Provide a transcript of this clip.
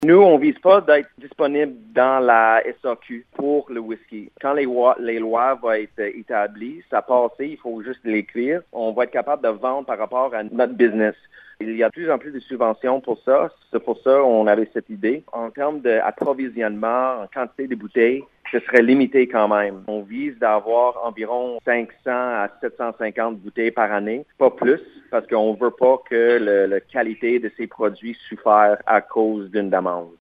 Nous, on vise pas d'être disponible dans la SAQ pour le whisky. Quand les lois vont être établies, ça passe, il faut juste l'écrire. On va être capable de vendre par rapport à notre business. Il y a de plus en plus de subventions pour ça. C'est pour ça qu'on avait cette idée. En termes d'approvisionnement, en quantité de bouteilles, ce serait limité quand même. On vise d'avoir environ 500 à 750 bouteilles par année, pas plus, parce qu'on veut pas que la qualité de ces produits souffre à cause d'une demande.